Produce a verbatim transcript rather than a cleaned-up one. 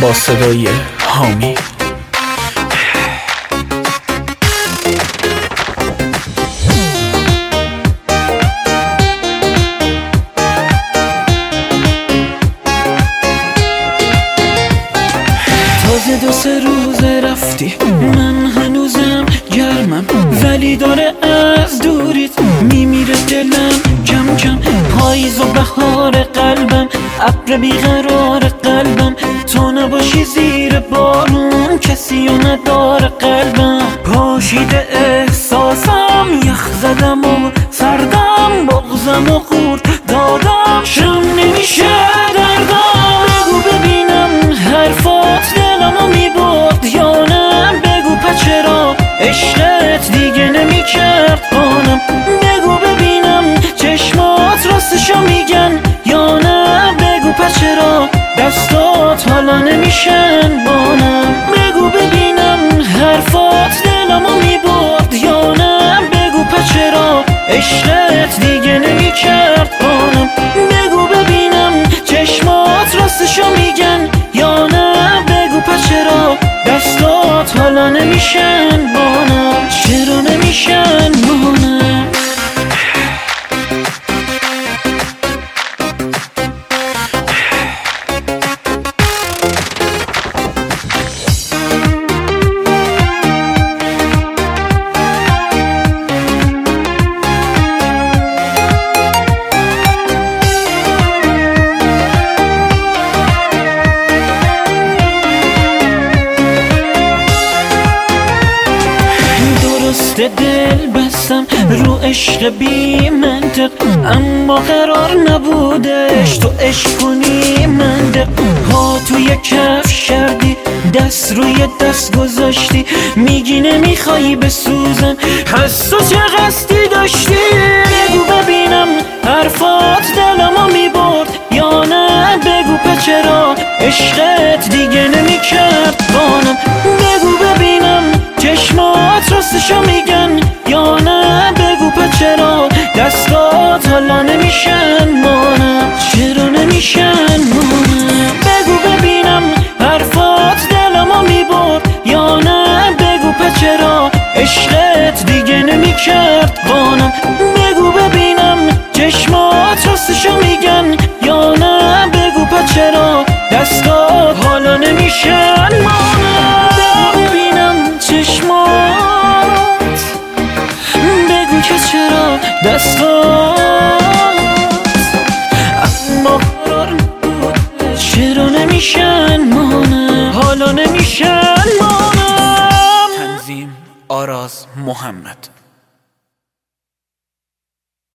با صدای حامی. تازه دو سه روزه رفتی، من هنوزم گرمم، ولی داره از دوریت میمیره دلم کم کم. پاییز و بهار قلبم، ابر بیقرار قلبم، تو نباشی زیر بارون کسی و نداره قلبم. پاشیده احساسم، یخ زدم و سردم، بغزم و خورد دادم، شم نمیشه دردم. بگو ببینم حرفات دلمو میبرد یا نه، بگو پس چرا عشقت دیگه نمیکرد قانم. بگو ببینم چشمات راستشو میگن یا نه، بگو پس چرا دستات حالا نمیشن بانم. بگو ببینم حرفات دلمو میبرد یا نه، بگو پس چرا عشقت دیگه نمیکرد قانم. بگو ببینم چشمات راستشو میگن یا نه، بگو پس چرا دستات حالا نمیشن بانم. چرا نمیشن بانم؟ دل بستم رو عشق بی منطق، اما قرار نبودش تو عشق کنی منطق. ها توی کف کردی، دست روی دست گذاشتی، میگی نمیخوایی بسوزم، پس تو چه قصدی داشتی؟ بگو ببینم حرفات دلمو میبرد یا نه، بگو پس چرا عشقت دیگه نمیکرد قانم. بگو ببینم چشمات راستشو میگن یا نه، بگو پس چرا دستات حالا نمیشن مانم. چرا نمیشن مانم؟ بگو ببینم حرفات دلمو میبرد یا نه، بگو پس چرا عشقت دیگه نمیکرد قانم. بگو ببینم چشمات راستشو میگن یا نه، بگو پس چرا دستات حالا نمیشن مانم. بگو ببینم چشمات، بگو که چرا دستات، اما قرار بود چرا نمیشن مانم، حالا نمیشن مانم. تنظیم آراز محمد.